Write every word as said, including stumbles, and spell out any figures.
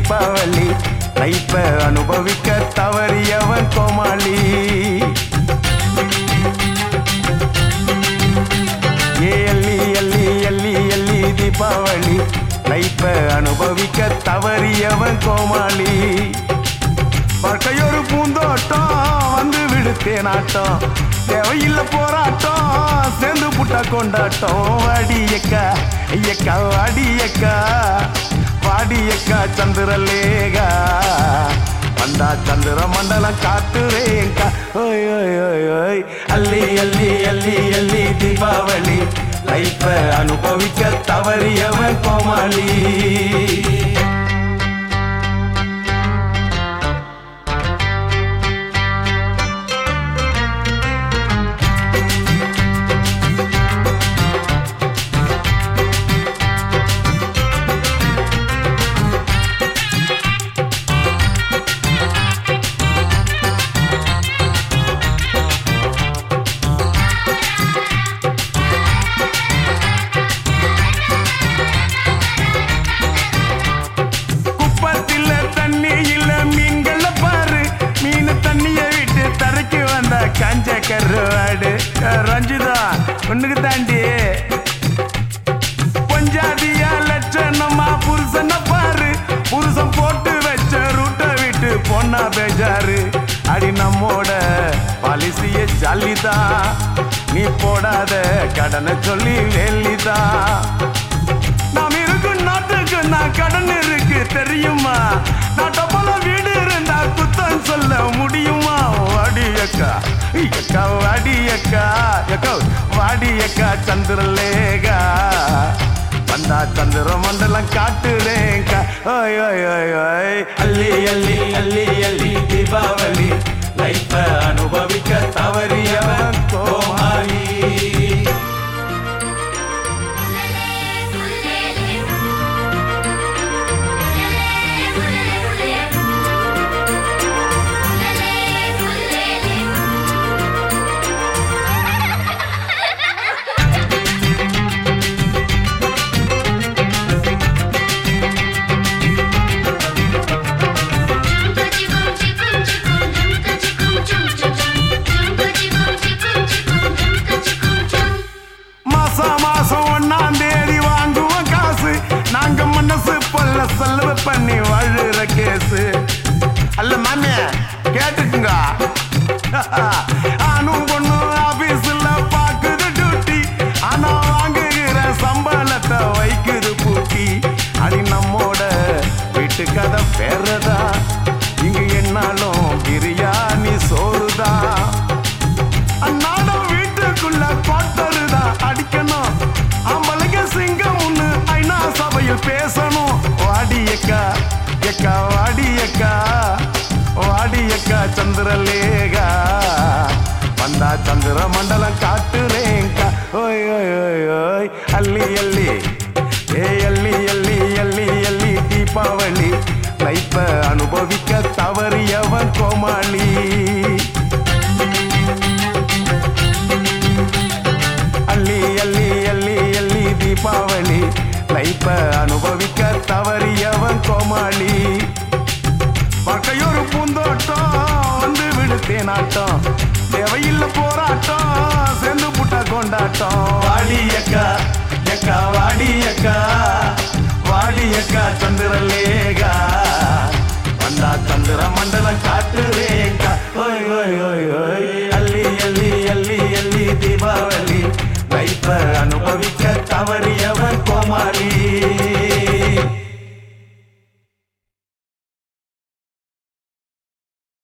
தீபாவளி லைஃப அனுபவிக்க தவறியவன் கோமாளி. ஏ எல்லி எல்லி எல்லி எல்லி தீபாவளி லைஃப அனுபவிக்க தவறியவன் கோமாளி. வாழ்க்கையொரு பூந்தோட்டம் வந்து விடுத்தேனாட்டம் தேவையில்லை போராட்டம் சேர்ந்து புட்டா கொண்டாட்டம். வாடியக்கா ஐயக்கா வாடியக்கா வாடியக்கா சந்திரலேகா வந்தா சந்திர மண்டலம் காத்துறேங்கா. ஓய் ஓய் ஓய் ஓய் அள்ளி அள்ளி அள்ளி அள்ளி தீபாவளி லைஃப அனுபவிக்க தவறியவன் கோமாளி. கஞ்ச கருவாடு ரஞ்சிதா ஒண்ணுக்கு தாண்டி பஞ்சாதியா லட்சணமா புருஷனை பாரு புருஷன் போட்டு வச்ச ரூட்டை விட்டு பொண்ணா பேஜாரு. அடி நம்மோட பாலிசிய ஜாலிதான் நீ போடாத கடனை சொல்லி வேலிதா. நாம் இருக்கும் நாட்டுக்கு நான் கடன் இருக்கு தெரியுமா நாட்ட போல வீடு இருந்தா குத்தம் சொல்ல முடியுமா. வாடியக்கா ஐயக்கா வாடியக்கா எக்கோ வாடியக்கா சந்திரலேகா வந்தா சந்திர மண்டலம் காட்டுறேங்கா. ஓய் ஓய் ஓய் ஓய் அள்ளி அள்ளி அள்ளி அள்ளி தீபாவளி லைஃப அனுபவிக்க தவறியவன் கோமாளி. செலவு பண்ணி வாழுற கேசு அல்ல மாமே கேட்டுக்குங்க. ஆனும் பொண்ணு ஆபீஸ்ல பாக்குது டியூட்டி ஆனா வாங்குகிற சம்பளத்தை வைக்குது பூட்டி. அடி நம்மோட வீட்டு கதை வேறதா இங்க என்னாலும் பிரியாணி சோறுதா. அந்நாடும் வீட்டுக்குள்ள கோட்டருதான் அடிக்கணும் ஆம்பளைங்க சிங்கம் ஒண்ணு ஐநா சபையில் பேசணும். வாடியக்கா எக்கா வாடியக்கா வாடியக்கா சந்திரலேகா வந்தா சந்திர மண்டலம் காட்டுறேங்கா. ஓய் ஓய் ஓய் ஓய் அள்ளி அள்ளி ஏ அள்ளி அள்ளி அள்ளி அள்ளி தீபாவளி லைஃப அனுபவிக்க தவறியவன் கோமாளி. அள்ளி அள்ளி அள்ளி அள்ளி தீபாவளி லைஃப அனுபவிக்க தவறியவன் கோமாளி. வாழ்க்கையொரு பூந்தோட்டம் வந்து விடுத்தேனாட்டம் தேவையில்லை போராட்டம் சேர்ந்து புட்டா கொண்டாட்டம். வாடியக்கா எக்கா வாடியக்கா வாடியக்கா சந்திரலேகா வந்தா சந்திர மண்டலம் காட்டுறேங்கா. ஓய் ஓய் ஓய் ஓய் அள்ளி அள்ளி அள்ளி அள்ளி தீபாவளி லைஃப அனுபவிக்க தவறியவன் கோமாளி.